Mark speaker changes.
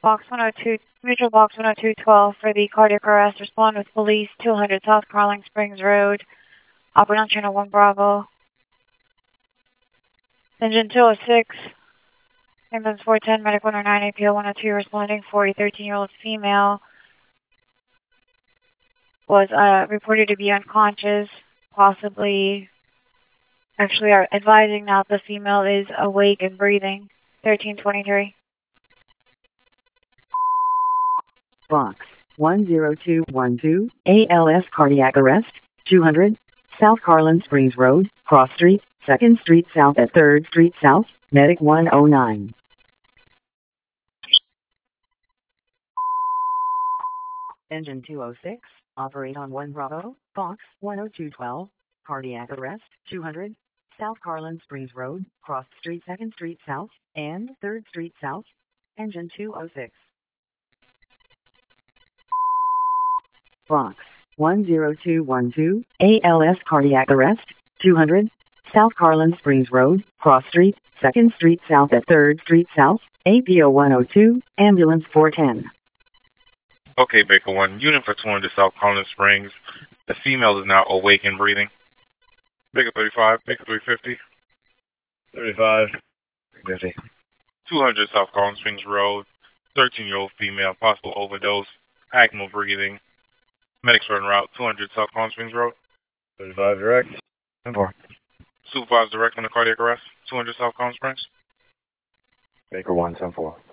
Speaker 1: Box 102, Mutual Box 10212 for the cardiac arrest. Respond with police, 200 South Carling Springs Road. Operate on channel 1 Bravo. Engine 206, ambulance 410, medic 109, APO 102, responding for a 13-year-old female. Was reported to be unconscious, possibly, actually are advising now the female is awake and breathing. 1323.
Speaker 2: Box 10212, ALS cardiac arrest, 200, South Carlin Springs Road, Cross Street, 2nd Street South at 3rd Street South, medic 109. Engine 206, operate on 1 Bravo, Box 10212, cardiac arrest, 200, South Carlin Springs Road, Cross Street, 2nd Street South, and 3rd Street South, engine 206. Box 10212, ALS cardiac arrest, 200, South Carlin Springs Road, Cross Street, 2nd Street South at 3rd Street South, APO 102, ambulance 410.
Speaker 3: Okay, Baker 1, unit for 200 South Carolina Springs. The female is now awake and breathing. Baker 35, Baker 350.
Speaker 4: 35, 50.
Speaker 3: 200 South Carolina Springs Road. 13-year-old female, possible overdose, active breathing. Medics are en route, 200 South Carolina Springs Road.
Speaker 4: 35 direct. 10-4.
Speaker 3: Supervisor direct on the cardiac arrest, 200 South Carolina Springs.
Speaker 4: Baker 1, 10-4.